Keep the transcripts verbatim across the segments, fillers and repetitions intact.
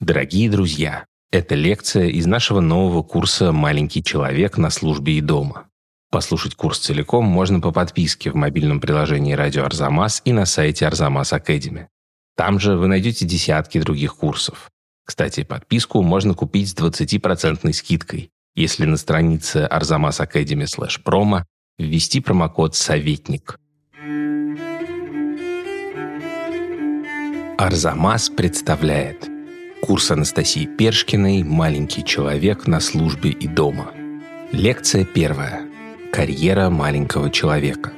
Дорогие друзья, это лекция из нашего нового курса «Маленький человек на службе и дома». Послушать курс целиком можно по подписке в мобильном приложении «Радио Арзамас» и на сайте Арзамас Академи. Там же вы найдете десятки других курсов. Кстати, подписку можно купить с двадцатипроцентной скидкой, если на странице арзамас академи слэш промо ввести промокод «Советник». Арзамас представляет курс Анастасии Першкиной «Маленький человек на службе и дома». Лекция первая. Карьера маленького человека.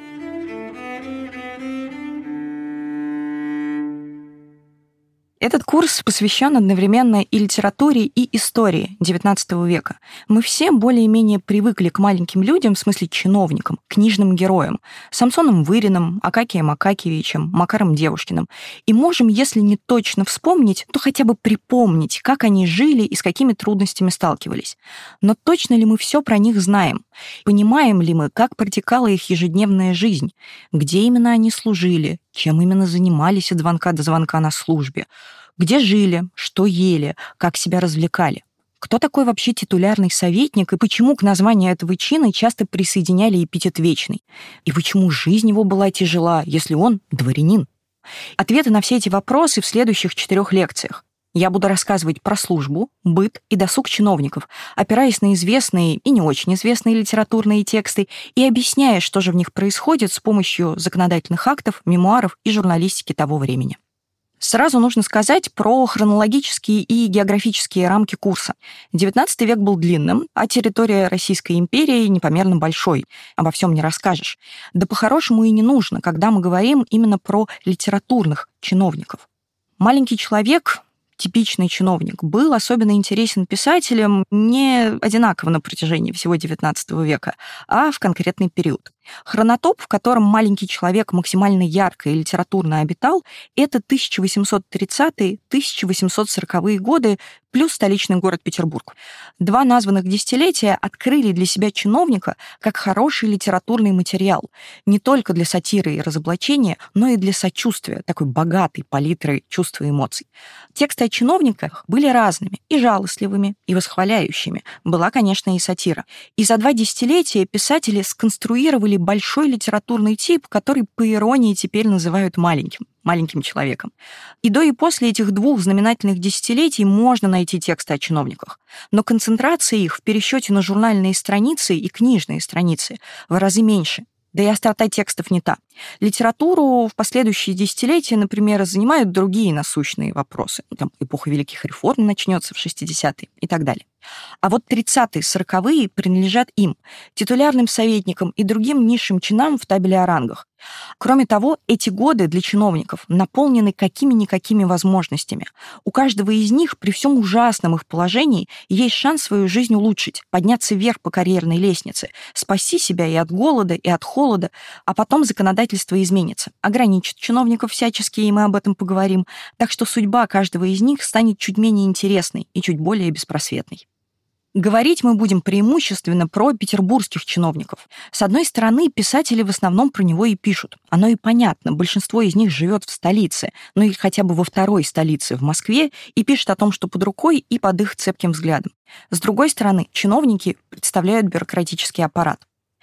Этот курс посвящен одновременно и литературе, и истории девятнадцатого века. Мы все более-менее привыкли к маленьким людям, в смысле чиновникам, книжным героям, Самсоном Выриным, Акакием Акакиевичем, Макаром Девушкиным. И можем, если не точно вспомнить, то хотя бы припомнить, как они жили и с какими трудностями сталкивались. Но точно ли мы все про них знаем? Понимаем ли мы, как протекала их ежедневная жизнь? Где именно они служили? Чем именно занимались от звонка до звонка на службе? Где жили, что ели, как себя развлекали? Кто такой вообще титулярный советник и почему к названию этого чина часто присоединяли эпитет «вечный»? И почему жизнь его была тяжела, если он дворянин? Ответы на все эти вопросы в следующих четырех лекциях. Я буду рассказывать про службу, быт и досуг чиновников, опираясь на известные и не очень известные литературные тексты и объясняя, что же в них происходит с помощью законодательных актов, мемуаров и журналистики того времени. Сразу нужно сказать про хронологические и географические рамки курса. девятнадцатый век был длинным, а территория Российской империи непомерно большой. Обо всем не расскажешь. Да по-хорошему и не нужно, когда мы говорим именно про литературных чиновников. Маленький человек, типичный чиновник, был особенно интересен писателям не одинаково на протяжении всего девятнадцатого века, а в конкретный период. Хронотоп, в котором маленький человек максимально ярко и литературно обитал, это тысяча восемьсот тридцатые — тысяча восемьсот сороковые годы плюс столичный город Петербург. Два названных десятилетия открыли для себя чиновника как хороший литературный материал не только для сатиры и разоблачения, но и для сочувствия, такой богатой палитры чувств и эмоций. Тексты о чиновниках были разными, и жалостливыми, и восхваляющими. Была, конечно, и сатира. И за два десятилетия писатели сконструировали большой литературный тип, который, по иронии, теперь называют маленьким, маленьким человеком. И до и после этих двух знаменательных десятилетий можно найти тексты о чиновниках. Но концентрация их в пересчете на журнальные страницы и книжные страницы в разы меньше. Да и острота текстов не та. Литературу в последующие десятилетия, например, занимают другие насущные вопросы. Там эпоха великих реформ начнется в шестидесятые и так далее. А вот тридцатые, сороковые принадлежат им, титулярным советникам и другим низшим чинам в табеле о рангах. Кроме того, эти годы для чиновников наполнены какими-никакими возможностями. У каждого из них при всем ужасном их положении есть шанс свою жизнь улучшить, подняться вверх по карьерной лестнице, спасти себя и от голода, и от холода, а потом законодательство изменится, ограничит чиновников всячески, и мы об этом поговорим, так что судьба каждого из них станет чуть менее интересной и чуть более беспросветной. Говорить мы будем преимущественно про петербургских чиновников. С одной стороны, писатели в основном про него и пишут. Оно и понятно, большинство из них живет в столице, ну или хотя бы во второй столице, в Москве, и пишет о том, что под рукой, и под их цепким взглядом. С другой стороны, чиновники представляют бюрократический аппарат.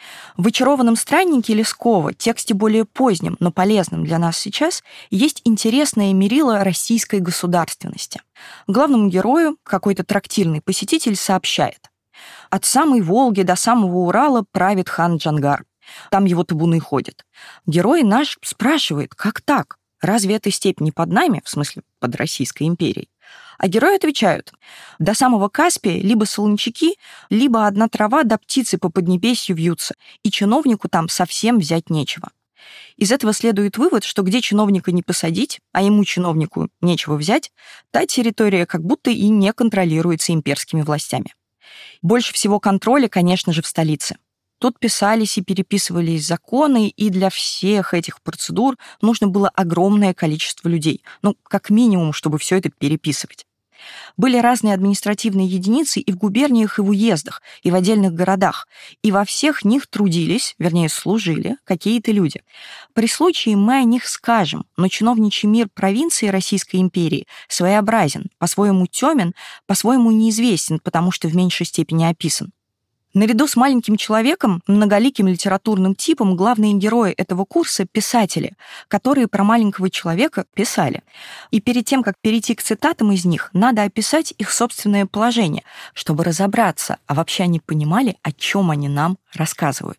В «Очарованном страннике» Лескова, тексте более позднем, но полезном для нас сейчас, есть интересное мерило российской государственности. Главному герою какой-то трактирный посетитель сообщает: «От самой Волги до самого Урала правит хан Джангар. Там его табуны ходят». Герой наш спрашивает: «Как так? Разве эта степь не под нами, в смысле под Российской империей?» А герои отвечают: до самого Каспия либо солончаки, либо одна трава да птицы по поднебесью вьются, и чиновнику там совсем взять нечего. Из этого следует вывод, что где чиновника не посадить, а ему, чиновнику, нечего взять, та территория как будто и не контролируется имперскими властями. Больше всего контроля, конечно же, в столице. Тут писались и переписывались законы, и для всех этих процедур нужно было огромное количество людей, ну, как минимум, чтобы все это переписывать. Были разные административные единицы и в губерниях, и в уездах, и в отдельных городах. И во всех них трудились, вернее, служили какие-то люди. При случае мы о них скажем, но чиновничий мир провинции Российской империи своеобразен, по-своему тёмен, по-своему неизвестен, потому что в меньшей степени описан. Наряду с маленьким человеком, многоликим литературным типом, главные герои этого курса — писатели, которые про маленького человека писали. И перед тем, как перейти к цитатам из них, надо описать их собственное положение, чтобы разобраться, а вообще они понимали, о чем они нам рассказывают.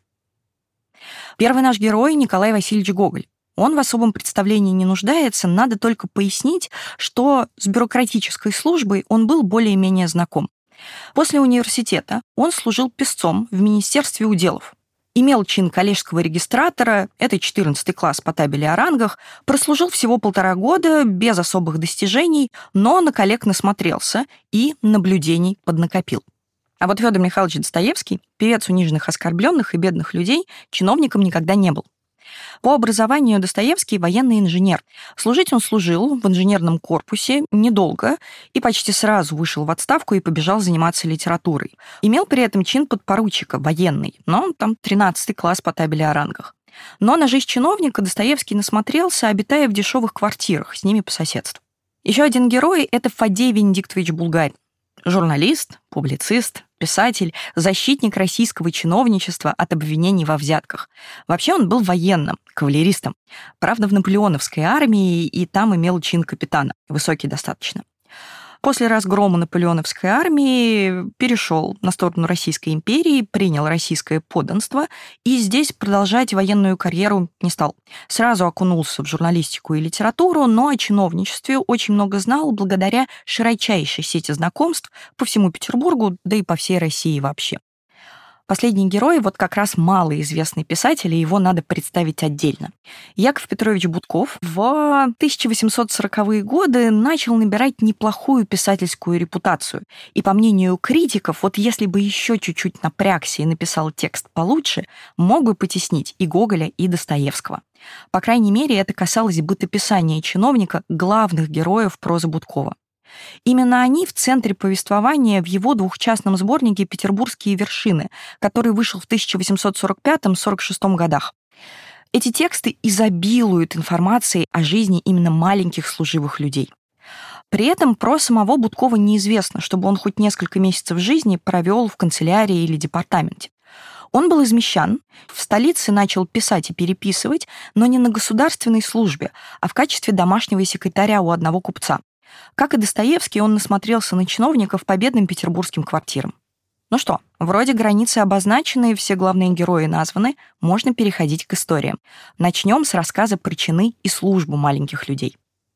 Первый наш герой — Николай Васильевич Гоголь. Он в особом представлении не нуждается, надо только пояснить, что с бюрократической службой он был более-менее знаком. После университета он служил писцом в Министерстве уделов. Имел чин коллежского регистратора, это четырнадцатый класс по табели о рангах, прослужил всего полтора года, без особых достижений, но на коллег насмотрелся и наблюдений поднакопил. А вот Федор Михайлович Достоевский, певец униженных, оскорбленных и бедных людей, чиновником никогда не был. По образованию Достоевский военный инженер. Служить он служил в инженерном корпусе недолго и почти сразу вышел в отставку и побежал заниматься литературой. Имел при этом чин подпоручика, военный, но там тринадцатый класс по табели о рангах. Но на жизнь чиновника Достоевский насмотрелся, обитая в дешевых квартирах, с ними по соседству. Еще один герой — это Фадей Венедиктович Булгарин. Журналист, публицист, писатель, защитник российского чиновничества от обвинений во взятках. Вообще он был военным, кавалеристом. Правда, в наполеоновской армии, и там имел чин капитана, высокий достаточно. После разгрома наполеоновской армии перешел на сторону Российской империи, принял российское подданство и здесь продолжать военную карьеру не стал. Сразу окунулся в журналистику и литературу, но о чиновничестве очень много знал благодаря широчайшей сети знакомств по всему Петербургу, да и по всей России вообще. Последний герой, вот как раз малоизвестный писатель, и его надо представить отдельно. Яков Петрович Будков в тысяча восемьсот сороковые годы начал набирать неплохую писательскую репутацию. И по мнению критиков, вот если бы еще чуть-чуть напрягся и написал текст получше, мог бы потеснить и Гоголя, и Достоевского. По крайней мере, это касалось бытописания чиновника, главных героев прозы Будкова. Именно они в центре повествования в его двухчастном сборнике «Петербургские вершины», который вышел в тысяча восемьсот сорок пятом — сорок шестом годах. Эти тексты изобилуют информацией о жизни именно маленьких служивых людей. При этом про самого Будкова неизвестно, чтобы он хоть несколько месяцев жизни провел в канцелярии или департаменте. Он был из мещан, в столице начал писать и переписывать, но не на государственной службе, а в качестве домашнего секретаря у одного купца. Как и Достоевский, он насмотрелся на чиновников по бедным петербургским квартирам. Ну что, вроде границы обозначены, все главные герои названы, можно переходить к историям. Начнем с рассказа про чины и службу маленьких людей.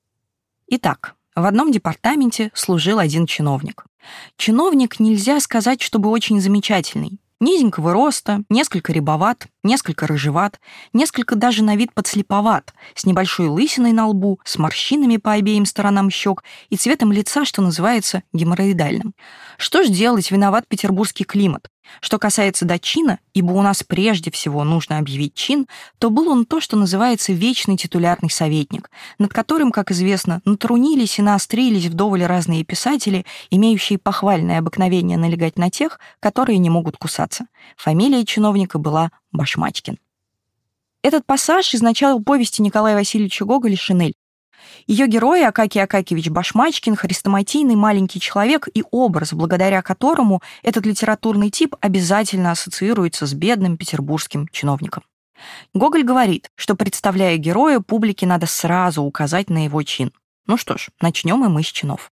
Итак, в одном департаменте служил один чиновник. Чиновник, нельзя сказать, чтобы очень замечательный. Низенького роста, несколько рябоват, несколько рыжеват, несколько даже на вид подслеповат, с небольшой лысиной на лбу, с морщинами по обеим сторонам щек и цветом лица, что называется, геморроидальным. Что ж делать, виноват петербургский климат. Что касается до чина, ибо у нас прежде всего нужно объявить чин, то был он то, что называется вечный титулярный советник, над которым, как известно, натрунились и наострились вдоволь разные писатели, имеющие похвальное обыкновение налегать на тех, которые не могут кусаться. Фамилия чиновника была Башмачкин. Этот пассаж из начала повести Николая Васильевича Гоголя «Шинель». Ее герой Акакий Акакиевич Башмачкин — хрестоматийный маленький человек и образ, благодаря которому этот литературный тип обязательно ассоциируется с бедным петербургским чиновником. Гоголь говорит, что, представляя героя, публике надо сразу указать на его чин. Ну что ж, начнем и мы с чинов.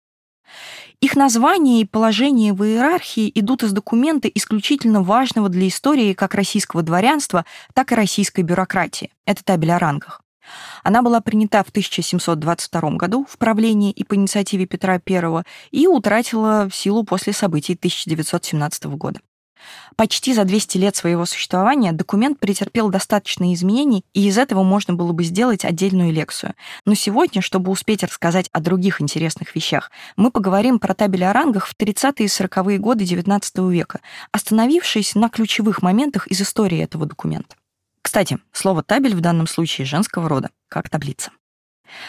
Их название и положение в иерархии идут из документа исключительно важного для истории как российского дворянства, так и российской бюрократии. Это табель о рангах. Она была принята в тысяча семьсот двадцать втором году в правлении и по инициативе Петра Первого и утратила силу после событий тысяча девятьсот семнадцатого года. Почти за двести лет своего существования документ претерпел достаточные изменений, и из этого можно было бы сделать отдельную лекцию. Но сегодня, чтобы успеть рассказать о других интересных вещах, мы поговорим про табель о рангах в тридцатые и сороковые годы девятнадцатого века, остановившись на ключевых моментах из истории этого документа. Кстати, слово «табель» в данном случае женского рода, как таблица.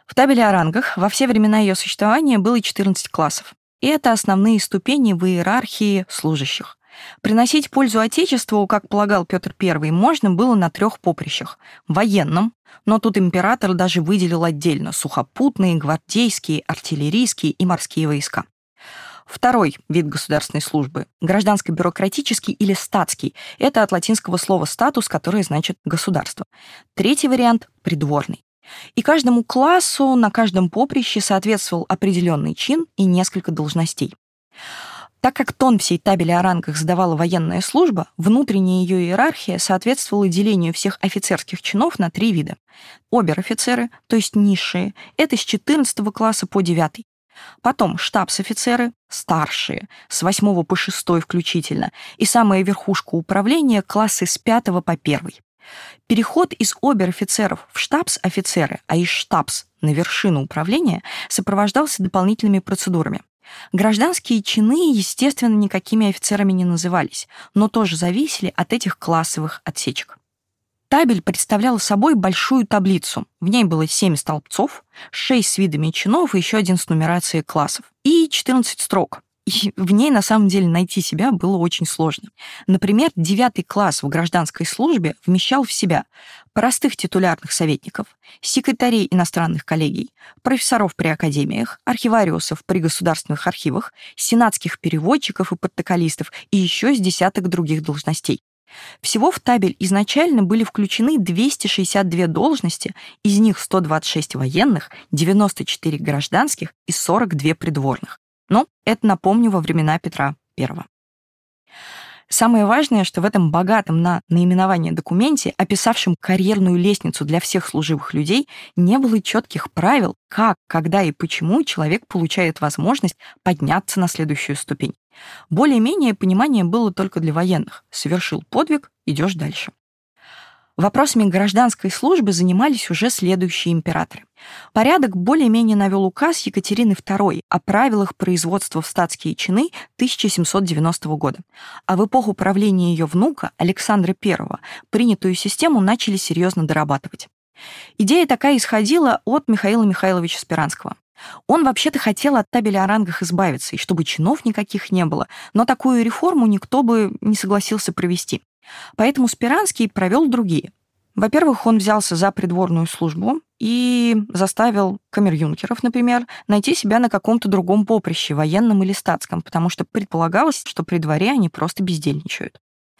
В табеле о рангах во все времена ее существования было четырнадцать классов. И это основные ступени в иерархии служащих. Приносить пользу Отечеству, как полагал Петр Первый, можно было на трех поприщах. Военном, но тут император даже выделил отдельно сухопутные, гвардейские, артиллерийские и морские войска. Второй вид государственной службы – гражданско-бюрократический или статский. Это от латинского слова «статус», которое значит «государство». Третий вариант – придворный. И каждому классу на каждом поприще соответствовал определенный чин и несколько должностей. Так как тон всей табели о рангах задавала военная служба, внутренняя ее иерархия соответствовала делению всех офицерских чинов на три вида. Обер-офицеры, то есть низшие, это с четырнадцатого класса по девятый. Потом штабс-офицеры, старшие, с восьмого по шестой включительно, и самая верхушка управления классы с пятого по первый. Переход из обер-офицеров в штабс-офицеры, а из штабс на вершину управления сопровождался дополнительными процедурами. Гражданские чины, естественно, никакими офицерами не назывались, но тоже зависели от этих классовых отсечек. Табель представляла собой большую таблицу. В ней было семь столбцов, шесть с видами чинов и еще один с нумерацией классов. И четырнадцать строк. И в ней, на самом деле, найти себя было очень сложно. Например, девятый класс в гражданской службе вмещал в себя простых титулярных советников, секретарей иностранных коллегий, профессоров при академиях, архивариусов при государственных архивах, сенатских переводчиков и протоколистов и еще с десяток других должностей. Всего в табель изначально были включены двести шестьдесят две должности, из них сто двадцать шесть военных, девяносто четыре гражданских и сорок два придворных. Но это, напомню, во времена Петра Первого. Самое важное, что в этом богатом на наименование документе, описавшем карьерную лестницу для всех служивых людей, не было четких правил, как, когда и почему человек получает возможность подняться на следующую ступень. Более-менее понимание было только для военных. Совершил подвиг, идешь дальше. Вопросами гражданской службы занимались уже следующие императоры. Порядок более-менее навел указ Екатерины Второй о правилах производства в статские чины тысяча семьсот девяностого года. А в эпоху правления ее внука Александра Первого принятую систему начали серьезно дорабатывать. Идея такая исходила от Михаила Михайловича Спиранского. Он вообще-то хотел от табели о рангах избавиться, и чтобы чинов никаких не было, но такую реформу никто бы не согласился провести. Поэтому Спиранский провел другие. Во-первых, он взялся за придворную службу и заставил камер-юнкеров, например, найти себя на каком-то другом поприще, военном или статском, потому что предполагалось, что при дворе они просто бездельничают.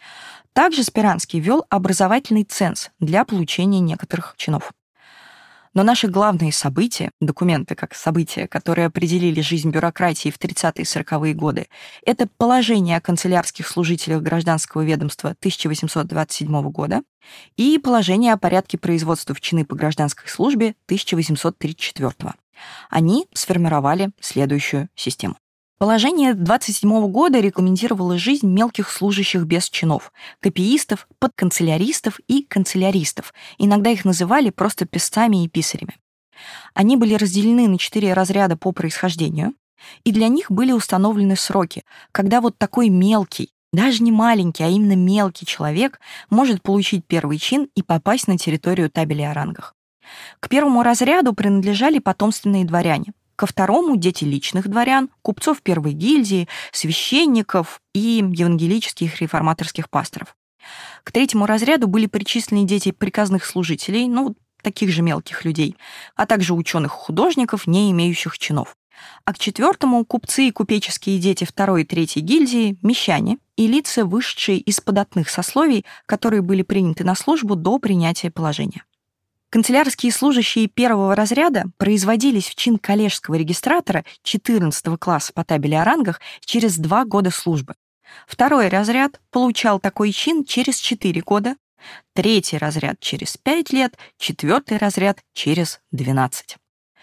Также Спиранский ввел образовательный ценз для получения некоторых чинов. Но наши главные события, документы как события, которые определили жизнь бюрократии в тридцатые и сороковые годы, это положение о канцелярских служителях гражданского ведомства тысяча восемьсот двадцать седьмого года и положение о порядке производства в чины по гражданской службе тысяча восемьсот тридцать четвёртого. Они сформировали следующую систему. Положение двадцать седьмого года регламентировало жизнь мелких служащих без чинов, копиистов, подканцеляристов и канцеляристов. Иногда их называли просто писцами и писарями. Они были разделены на четыре разряда по происхождению, и для них были установлены сроки, когда вот такой мелкий, даже не маленький, а именно мелкий человек может получить первый чин и попасть на территорию табели о рангах. К первому разряду принадлежали потомственные дворяне, ко второму — дети личных дворян, купцов первой гильдии, священников и евангелических реформаторских пасторов. К третьему разряду были причислены дети приказных служителей, ну, таких же мелких людей, а также ученых-художников, не имеющих чинов. А к четвертому — купцы и купеческие дети второй и третьей гильдии, мещане и лица, вышедшие из податных сословий, которые были приняты на службу до принятия положения. Канцелярские служащие первого разряда производились в чин коллежского регистратора четырнадцатого класса по табели о рангах через два года службы. Второй разряд получал такой чин через четыре года, третий разряд через пять лет, четвертый разряд через двенадцать.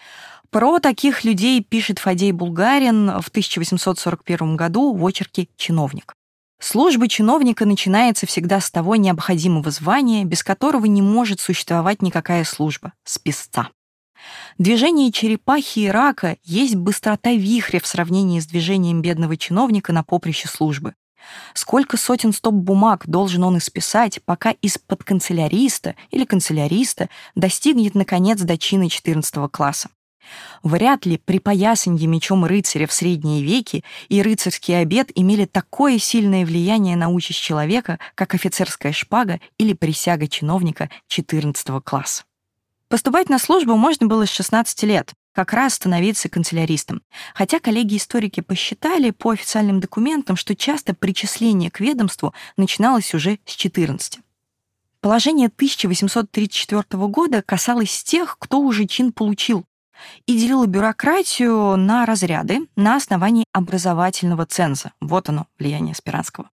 Про таких людей пишет Фадей Булгарин в тысяча восемьсот сорок первом году в очерке «Чиновник». Служба чиновника начинается всегда с того необходимого звания, без которого не может существовать никакая служба — с писца. Движение черепахи и рака есть быстрота вихря в сравнении с движением бедного чиновника на поприще службы. Сколько сотен стоп бумаг должен он исписать, пока из подканцеляриста или канцеляриста достигнет, наконец, до чина четырнадцатого класса. Вряд ли припоясанье мечом рыцаря в средние веки и рыцарский обет имели такое сильное влияние на участь человека, как офицерская шпага или присяга чиновника четырнадцатого класса. Поступать на службу можно было с шестнадцати лет, как раз становиться канцеляристом. Хотя коллеги-историки посчитали по официальным документам, что часто причисление к ведомству начиналось уже с четырнадцати. Положение тысяча восемьсот тридцать четвёртого года касалось тех, кто уже чин получил, и делило бюрократию на разряды на основании образовательного ценза. Вот оно, влияние Спиранского.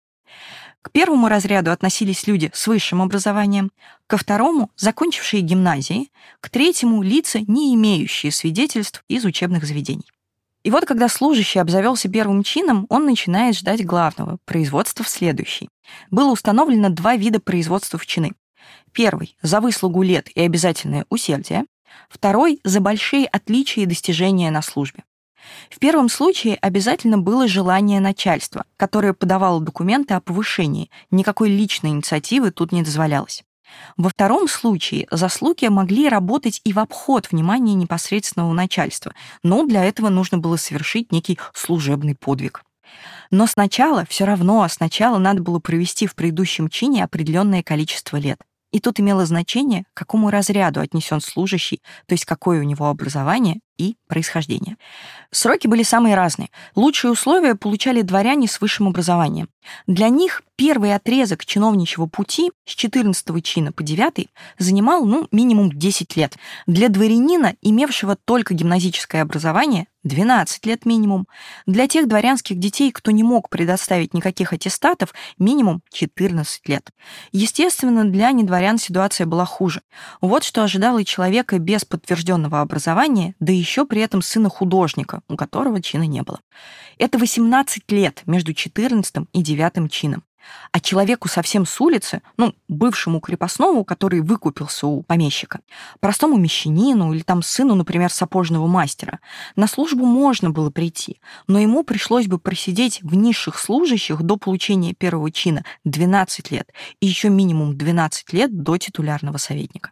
К первому разряду относились люди с высшим образованием, ко второму — закончившие гимназии, к третьему — лица, не имеющие свидетельств из учебных заведений. И вот когда служащий обзавелся первым чином, он начинает ждать главного — производства в следующий. Было установлено два вида производства в чины. Первый — за выслугу лет и обязательное усердие. Второй — за большие отличия и достижения на службе. В первом случае обязательно было желание начальства, которое подавало документы о повышении. Никакой личной инициативы тут не дозволялось. Во втором случае заслуги могли работать и в обход внимания непосредственного начальства, но для этого нужно было совершить некий служебный подвиг. Но сначала, все равно, сначала надо было провести в предыдущем чине определенное количество лет. И тут имело значение, к какому разряду отнесен служащий, то есть какое у него образование и происхождение. Сроки были самые разные. Лучшие условия получали дворяне с высшим образованием. Для них первый отрезок чиновничьего пути с четырнадцатого чина по девятый занимал ну, минимум десять лет. Для дворянина, имевшего только гимназическое образование, двенадцать лет минимум. Для тех дворянских детей, кто не мог предоставить никаких аттестатов, минимум четырнадцать лет. Естественно, для недворян ситуация была хуже. Вот что ожидало человека без подтвержденного образования, да еще при этом сына художника, у которого чина не было. Это восемнадцать лет между четырнадцатым и девятым чином. А человеку совсем с улицы, ну, бывшему крепостному, который выкупился у помещика, простому мещанину или там сыну, например, сапожного мастера, на службу можно было прийти, но ему пришлось бы просидеть в низших служащих до получения первого чина двенадцать лет и еще минимум двенадцать лет до титулярного советника.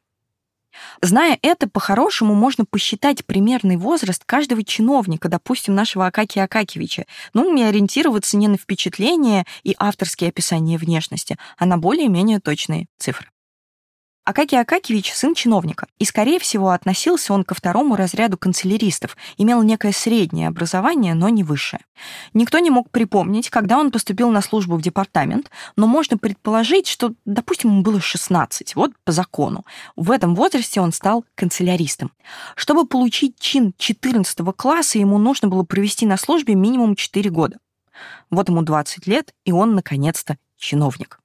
Зная это, по-хорошему можно посчитать примерный возраст каждого чиновника, допустим, нашего Акакия Акакьевича, ну, и ориентироваться не на впечатления и авторские описания внешности, а на более-менее точные цифры. Акакий Акакьевич — сын чиновника, и, скорее всего, относился он ко второму разряду канцеляристов, имел некое среднее образование, но не высшее. Никто не мог припомнить, когда он поступил на службу в департамент, но можно предположить, что, допустим, ему было шестнадцать, вот по закону. В этом возрасте он стал канцеляристом. Чтобы получить чин четырнадцатого класса, ему нужно было провести на службе минимум четыре года. Вот ему двадцать лет, и он, наконец-то, чиновник.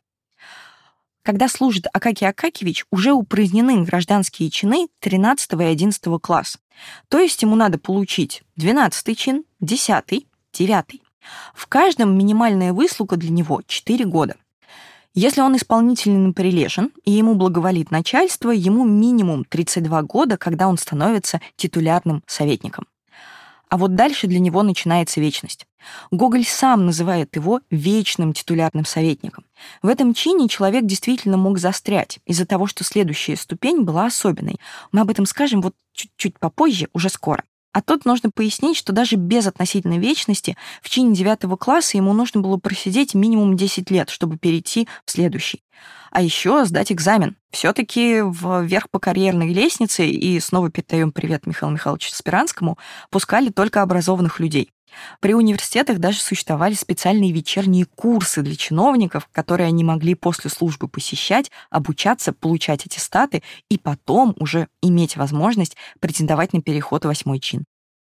Когда служит Акакий Акакьевич, уже упразднены гражданские чины тринадцатого и одиннадцатого класса. То есть ему надо получить двенадцатый чин, десятый, девятый. В каждом минимальная выслуга для него четыре года. Если он исполнительно прилежен и ему благоволит начальство, ему минимум тридцать два года, когда он становится титулярным советником. А вот дальше для него начинается вечность. Гоголь сам называет его вечным титулярным советником. В этом чине человек действительно мог застрять из-за того, что следующая ступень была особенной. Мы об этом скажем вот чуть-чуть попозже, уже скоро. А тут нужно пояснить, что даже без относительной вечности в чине девятого класса ему нужно было просидеть минимум десять лет, чтобы перейти в следующий. А еще сдать экзамен. Все-таки вверх по карьерной лестнице, и снова передаем привет Михаилу Михайловичу Спиранскому, пускали только образованных людей. При университетах даже существовали специальные вечерние курсы для чиновников, которые они могли после службы посещать, обучаться, получать аттестаты и потом уже иметь возможность претендовать на переход в восьмой чин.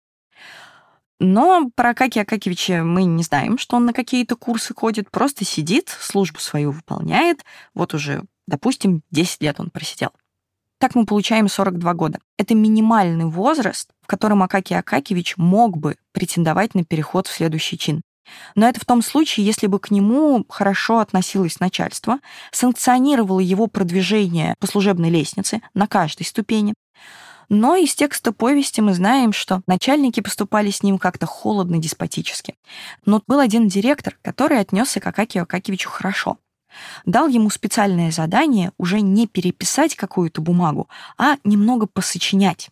Но про Акакия Акакьевича мы не знаем, что он на какие-то курсы ходит, просто сидит, службу свою выполняет. Вот уже, допустим, десять лет он просидел. Так мы получаем сорок два года. Это минимальный возраст, в котором Акакий Акакьевич мог бы претендовать на переход в следующий чин. Но это в том случае, если бы к нему хорошо относилось начальство, санкционировало его продвижение по служебной лестнице на каждой ступени. Но из текста повести мы знаем, что начальники поступали с ним как-то холодно-деспотически. Но был один директор, который отнесся к Акакию Акакевичу хорошо. Дал ему специальное задание уже не переписать какую-то бумагу, а немного посочинять.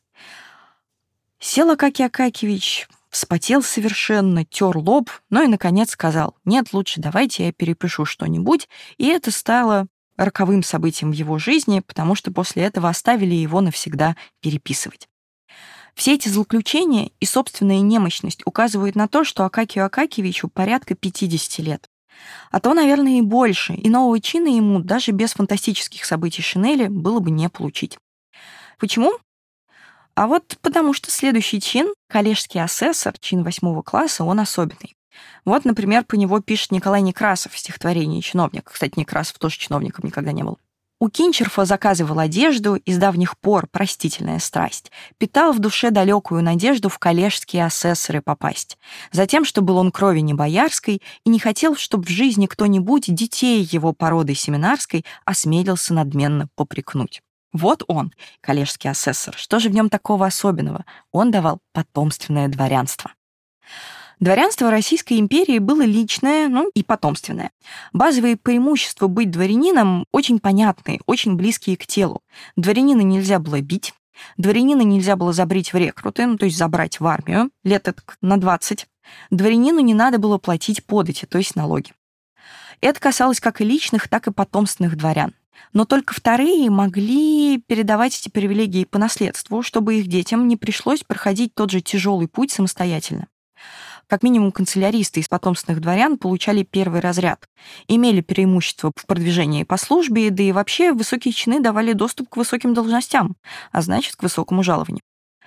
Сел Акакий Акакевич, вспотел совершенно, тер лоб, но и, наконец, сказал: «Нет, лучше давайте я перепишу что-нибудь». И это стало роковым событием в его жизни, потому что после этого оставили его навсегда переписывать. Все эти злоключения и собственная немощность указывают на то, что Акакию Акакевичу порядка пятидесяти лет. А то, наверное, и больше, и нового чина ему даже без фантастических событий Шинели было бы не получить. Почему? А вот потому что следующий чин, коллежский асессор, чин восьмого класса, он особенный. Вот, например, по него пишет Николай Некрасов в стихотворении «Чиновник». Кстати, Некрасов тоже чиновником никогда не был. У Кинчерфа заказывал одежду, из давних пор простительная страсть. Питал в душе далекую надежду в коллежские асессоры попасть. Затем, что был он крови не боярской, и не хотел, чтоб в жизни кто-нибудь детей его породы семинарской осмелился надменно попрекнуть. Вот он, коллежский асессор. Что же в нем такого особенного? Он давал потомственное дворянство. Дворянство Российской империи было личное, ну и потомственное. Базовые преимущества быть дворянином очень понятные, очень близкие к телу. Дворянина нельзя было бить, дворянина нельзя было забрить в рекруты, ну то есть забрать в армию, лет так на двадцать. Дворянину не надо было платить подати, то есть налоги. Это касалось как и личных, так и потомственных дворян. Но только вторые могли передавать эти привилегии по наследству, чтобы их детям не пришлось проходить тот же тяжелый путь самостоятельно. Как минимум канцеляристы из потомственных дворян получали первый разряд, имели преимущество в продвижении по службе, да и вообще высокие чины давали доступ к высоким должностям, а значит, к высокому жалованию.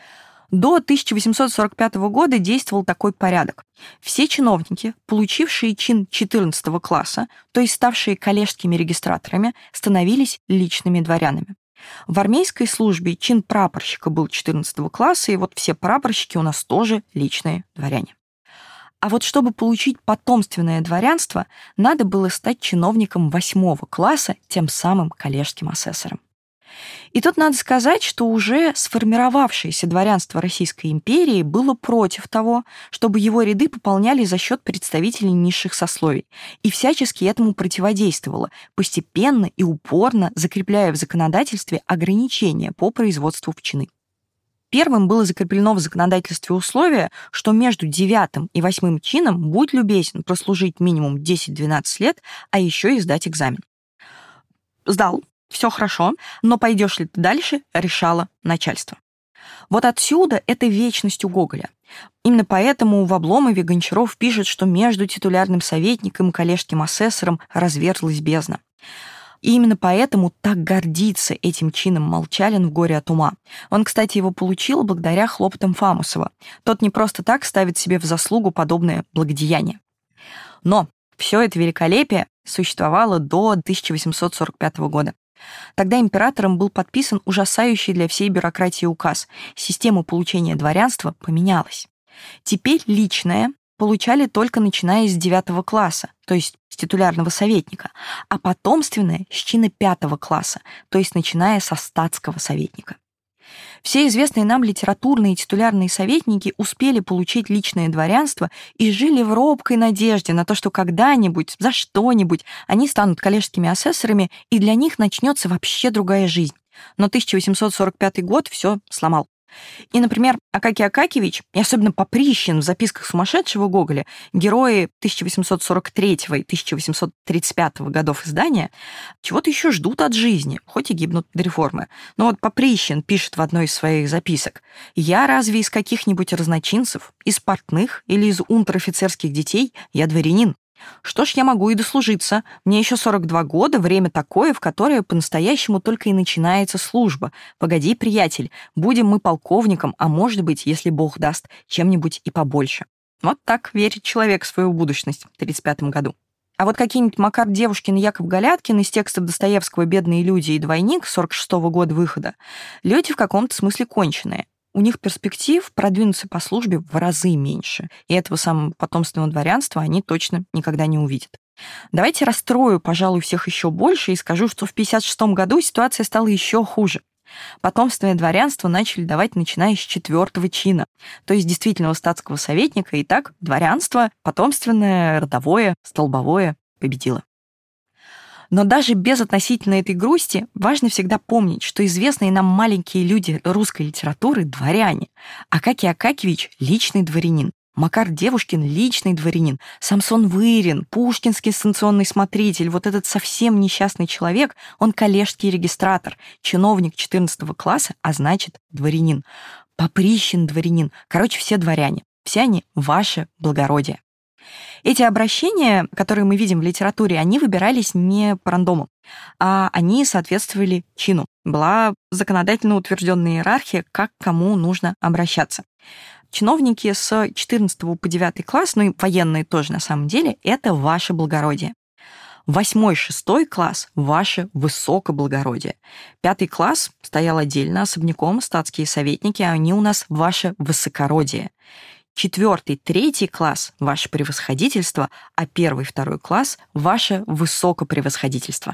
До тысяча восемьсот сорок пятого года действовал такой порядок. Все чиновники, получившие чин четырнадцатого класса, то есть ставшие коллежскими регистраторами, становились личными дворянами. В армейской службе чин прапорщика был четырнадцатого класса, и вот все прапорщики у нас тоже личные дворяне. А вот чтобы получить потомственное дворянство, надо было стать чиновником восьмого класса, тем самым коллежским асессором. И тут надо сказать, что уже сформировавшееся дворянство Российской империи было против того, чтобы его ряды пополняли за счет представителей низших сословий, и всячески этому противодействовало, постепенно и упорно закрепляя в законодательстве ограничения по производству в чины. Первым было закреплено в законодательстве условие, что между девятым и восьмым чином будь любезен прослужить минимум десять-двенадцать лет, а еще и сдать экзамен. Сдал, все хорошо, но пойдешь ли ты дальше, решало начальство. Вот отсюда эта вечность у Гоголя. Именно поэтому в Обломове Гончаров пишет, что между титулярным советником и коллежским асессором разверзлась бездна. И именно поэтому так гордится этим чином Молчалин в «Горе от ума». Он, кстати, его получил благодаря хлопотам Фамусова. Тот не просто так ставит себе в заслугу подобное благодеяние. Но все это великолепие существовало до тысяча восемьсот сорок пятого года. Тогда императором был подписан ужасающий для всей бюрократии указ. Система получения дворянства поменялась. Теперь личное получали только начиная с девятого класса, то есть с титулярного советника, а потомственное с чина пятого класса, то есть начиная со статского советника. Все известные нам литературные титулярные советники успели получить личное дворянство и жили в робкой надежде на то, что когда-нибудь, за что-нибудь, они станут коллежскими асессорами, и для них начнется вообще другая жизнь. Но тысяча восемьсот сорок пятый год все сломал. И, например, Акакий Акакевич, и особенно Поприщин в записках сумасшедшего Гоголя, герои тысяча восемьсот сорок третьего и тысяча восемьсот тридцать пятого годов издания, чего-то еще ждут от жизни, хоть и гибнут до реформы. Но вот Поприщин пишет в одной из своих записок: «Я разве из каких-нибудь разночинцев, из портных или из унтер-офицерских детей? Я дворянин. Что ж, я могу и дослужиться. Мне еще сорок два года, время такое, в которое по-настоящему только и начинается служба. Погоди, приятель, будем мы полковником, а может быть, если Бог даст, чем-нибудь и побольше». Вот так верит человек в свою будущность в тридцать пятом году. А вот какие-нибудь Макар Девушкин и Яков Галяткин из текстов Достоевского «Бедные люди» и «Двойник» сорок шестого года выхода люди в каком-то смысле конченые. У них перспектив продвинуться по службе в разы меньше, и этого самого потомственного дворянства они точно никогда не увидят. Давайте расстрою, пожалуй, всех еще больше и скажу, что в пятьдесят шестом году ситуация стала еще хуже. Потомственное дворянство начали давать, начиная с четвертого чина, то есть действительного статского советника, и так дворянство, потомственное, родовое, столбовое победило. Но даже без относительно этой грусти важно всегда помнить, что известные нам маленькие люди русской литературы – дворяне. Акакий Акакевич – личный дворянин. Макар Девушкин – личный дворянин. Самсон Вырин, пушкинский станционный смотритель, вот этот совсем несчастный человек, он коллежский регистратор, чиновник четырнадцатого класса, а значит дворянин. Поприщин дворянин. Короче, все дворяне. Все они ваше благородие. Эти обращения, которые мы видим в литературе, они выбирались не по рандому, а они соответствовали чину. Была законодательно утвержденная иерархия, как к кому нужно обращаться. Чиновники с четырнадцатого по девятый класс, ну и военные тоже на самом деле, это ваше благородие. Восьмой, шестой класс – ваше высокоблагородие. Пятый класс стоял отдельно, особняком, статские советники, а они у нас ваше высокородие. Четвертый, третий класс – ваше превосходительство, а первый, второй класс – ваше высокопревосходительство.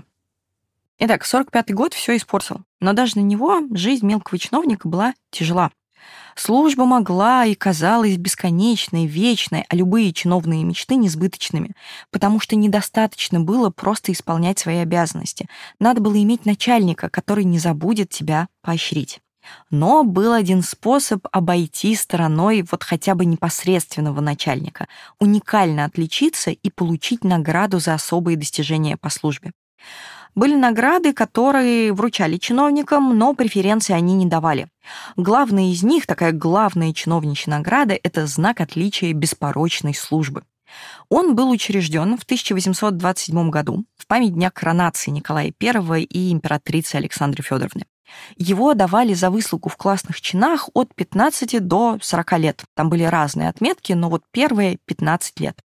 Итак, сорок пятый год все испортил, но даже на него жизнь мелкого чиновника была тяжела. Служба могла и казалась бесконечной, вечной, а любые чиновные мечты несбыточными, потому что недостаточно было просто исполнять свои обязанности. Надо было иметь начальника, который не забудет тебя поощрить. Но был один способ обойти стороной вот хотя бы непосредственного начальника, уникально отличиться и получить награду за особые достижения по службе. Были награды, которые вручали чиновникам, но преференции они не давали. Главная из них, такая главная чиновничья награда, это знак отличия беспорочной службы. Он был учрежден в тысяча восемьсот двадцать седьмом году в память дня коронации Николая Первого и императрицы Александры Федоровны. Его давали за выслугу в классных чинах от пятнадцати до сорока лет. Там были разные отметки, но вот первые пятнадцать лет.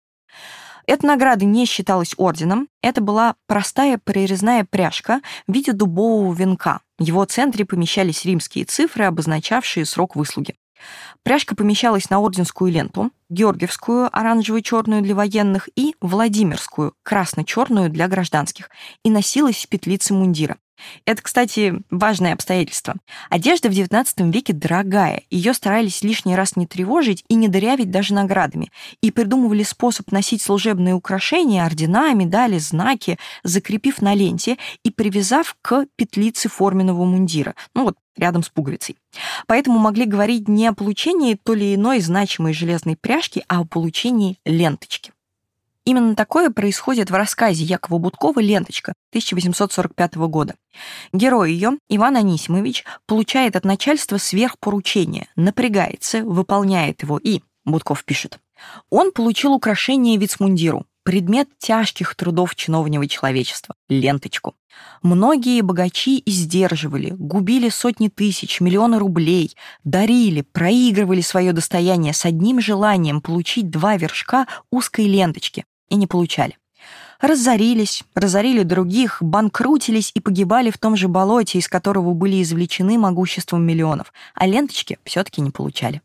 Эта награда не считалась орденом, это была простая прорезная пряжка в виде дубового венка. В его центре помещались римские цифры, обозначавшие срок выслуги. Пряжка помещалась на орденскую ленту, георгиевскую, оранжево-черную для военных, и владимирскую, красно-черную для гражданских, и носилась в петлице мундира. Это, кстати, важное обстоятельство. Одежда в девятнадцатом веке дорогая, ее старались лишний раз не тревожить и не дырявить даже наградами, и придумывали способ носить служебные украшения, ордена, медали, знаки, закрепив на ленте и привязав к петлице форменного мундира, ну вот рядом с пуговицей. Поэтому могли говорить не о получении той или иной значимой железной пряжки, а о получении ленточки. Именно такое происходит в рассказе Якова Будкова «Ленточка» тысяча восемьсот сорок пятого года. Герой ее, Иван Анисимович, получает от начальства сверхпоручение, напрягается, выполняет его и, Будков пишет, он получил украшение вицмундиру, предмет тяжких трудов чиновнего человечества, ленточку. Многие богачи издерживали, губили сотни тысяч, миллионы рублей, дарили, проигрывали свое достояние с одним желанием получить два вершка узкой ленточки, и не получали. Разорились, разорили других, банкрутились и погибали в том же болоте, из которого были извлечены могуществом миллионов, а ленточки все-таки не получали.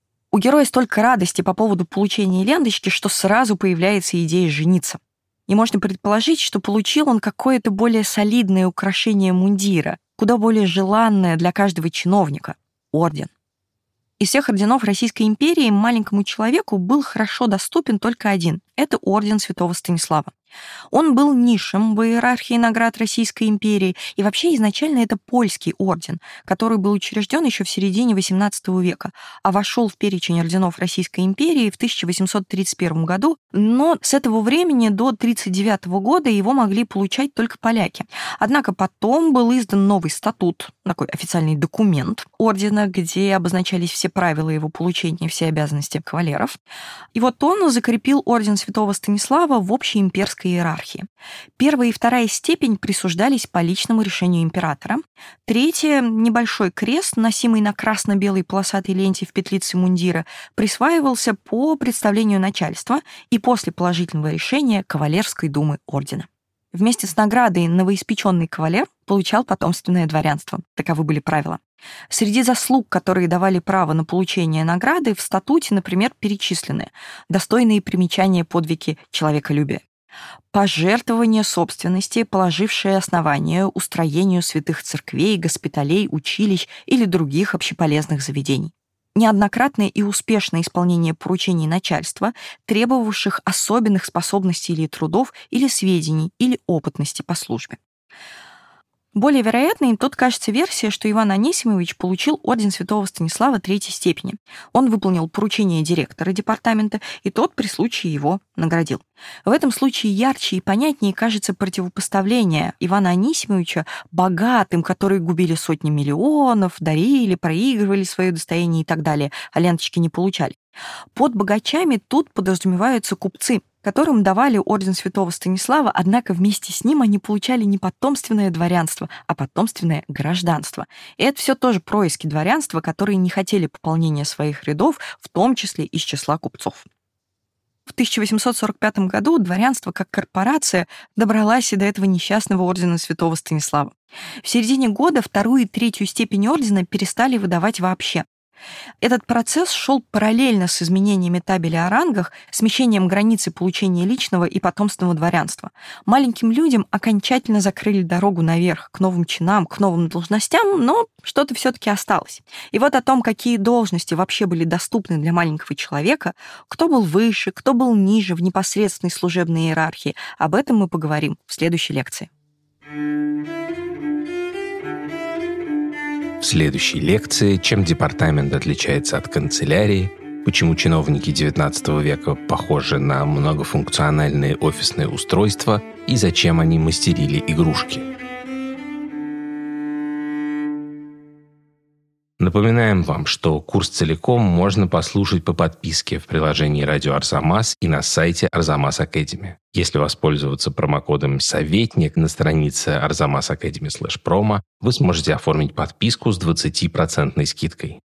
У героя столько радости по поводу получения ленточки, что сразу появляется идея жениться. И можно предположить, что получил он какое-то более солидное украшение мундира, куда более желанное для каждого чиновника — орден. Из всех орденов Российской империи маленькому человеку был хорошо доступен только один — это орден Святого Станислава. Он был низшим в иерархии наград Российской империи, и вообще изначально это польский орден, который был учрежден еще в середине восемнадцатого века, а вошел в перечень орденов Российской империи в тысяча восемьсот тридцать первом году, но с этого времени до тридцать девятого года его могли получать только поляки. Однако потом был издан новый статут, такой официальный документ ордена, где обозначались все правила его получения, все обязанности кавалеров. И вот он закрепил орден Святого Станислава в общей имперской иерархии. Первая и вторая степень присуждались по личному решению императора. Третья, небольшой крест, носимый на красно-белой полосатой ленте в петлице мундира, присваивался по представлению начальства и после положительного решения кавалерской думы ордена. Вместе с наградой новоиспеченный кавалер получал потомственное дворянство. Таковы были правила. Среди заслуг, которые давали право на получение награды, в статуте, например, перечислены достойные примечания подвиги человеколюбия. Пожертвование собственности, положившее основание устроению святых церквей, госпиталей, училищ или других общеполезных заведений. Неоднократное и успешное исполнение поручений начальства, требовавших особенных способностей или трудов, или сведений, или опытности по службе. Более вероятной тут кажется версия, что Иван Анисимович получил орден Святого Станислава третьей степени. Он выполнил поручение директора департамента, и тот при случае его наградил. В этом случае ярче и понятнее кажется противопоставление Ивана Анисимовича богатым, которые губили сотни миллионов, дарили, проигрывали свое достояние и так далее, а ленточки не получали. Под богачами тут подразумеваются купцы, которым давали орден Святого Станислава, однако вместе с ним они получали не потомственное дворянство, а потомственное гражданство. И это все тоже происки дворянства, которые не хотели пополнения своих рядов, в том числе из числа купцов. В тысяча восемьсот сорок пятом году дворянство как корпорация добралась и до этого несчастного ордена Святого Станислава. В середине года вторую и третью степень ордена перестали выдавать вообще. Этот процесс шел параллельно с изменениями табеля о рангах, смещением границы получения личного и потомственного дворянства. Маленьким людям окончательно закрыли дорогу наверх, к новым чинам, к новым должностям, но что-то все-таки осталось. И вот о том, какие должности вообще были доступны для маленького человека, кто был выше, кто был ниже в непосредственной служебной иерархии, об этом мы поговорим в следующей лекции. В следующей лекции «Чем департамент отличается от канцелярии?», почему чиновники девятнадцатого века похожи на многофункциональные офисные устройства и зачем они мастерили игрушки. Напоминаем вам, что курс целиком можно послушать по подписке в приложении «Радио Арзамас» и на сайте Арзамас Academy. Если воспользоваться промокодом «Советник» на странице арзамас академи слэш промо, вы сможете оформить подписку с двадцатипроцентной скидкой.